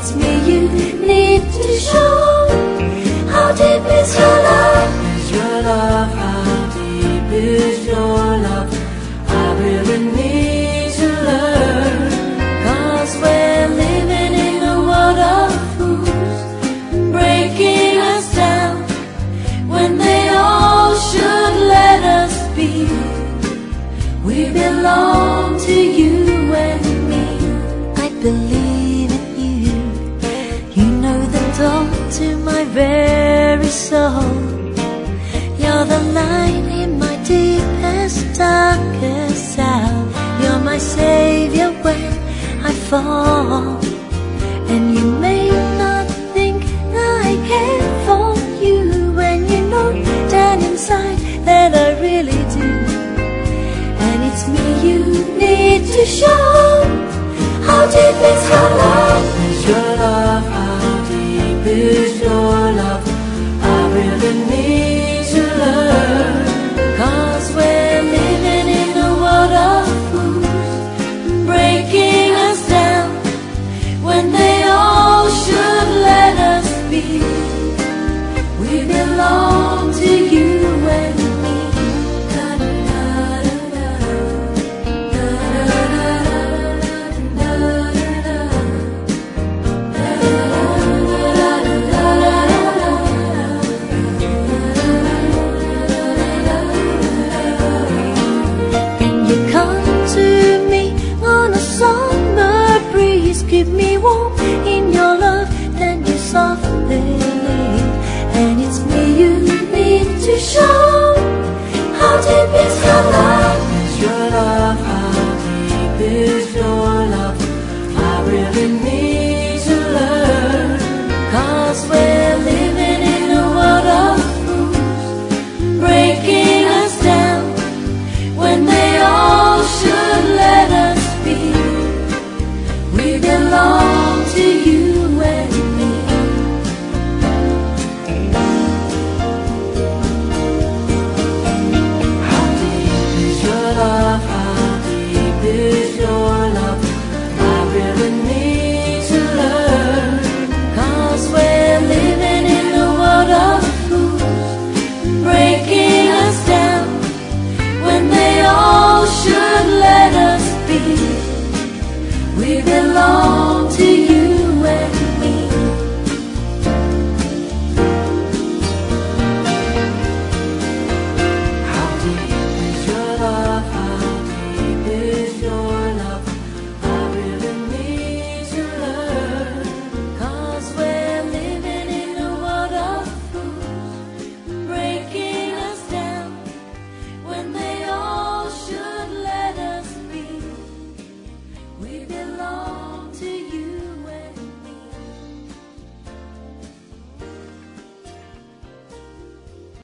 it's me you need to show. How deep is your love? Is your love? How deep is your love? I really need to learn. 'Cause we're living in a world of fools, breaking us down when they all should let us be. We belong to you and me. I believe in you. You know the door to my very soul. You're the light in my deepest, darkest hour. You're my savior when I fall. And you may not think I care for you, when you know down inside that I really do. And it's me you need to show. How deep is your love? Is your love? How deep is your love? I really need to learn. 'Cause we're living in a world of fools, breaking us down when they all should let us be. We belong to you and me. And you come to me on a summer breeze, keep me warm in your love, then you softly leave. And it's me you need to show. How deep is your love? Is your love?